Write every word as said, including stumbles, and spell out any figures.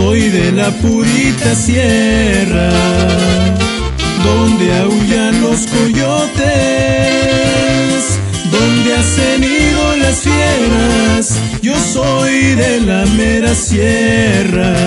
soy de la purita sierra, donde aullan los coyotes, donde hacen nido las fieras. Yo soy de la mera sierra.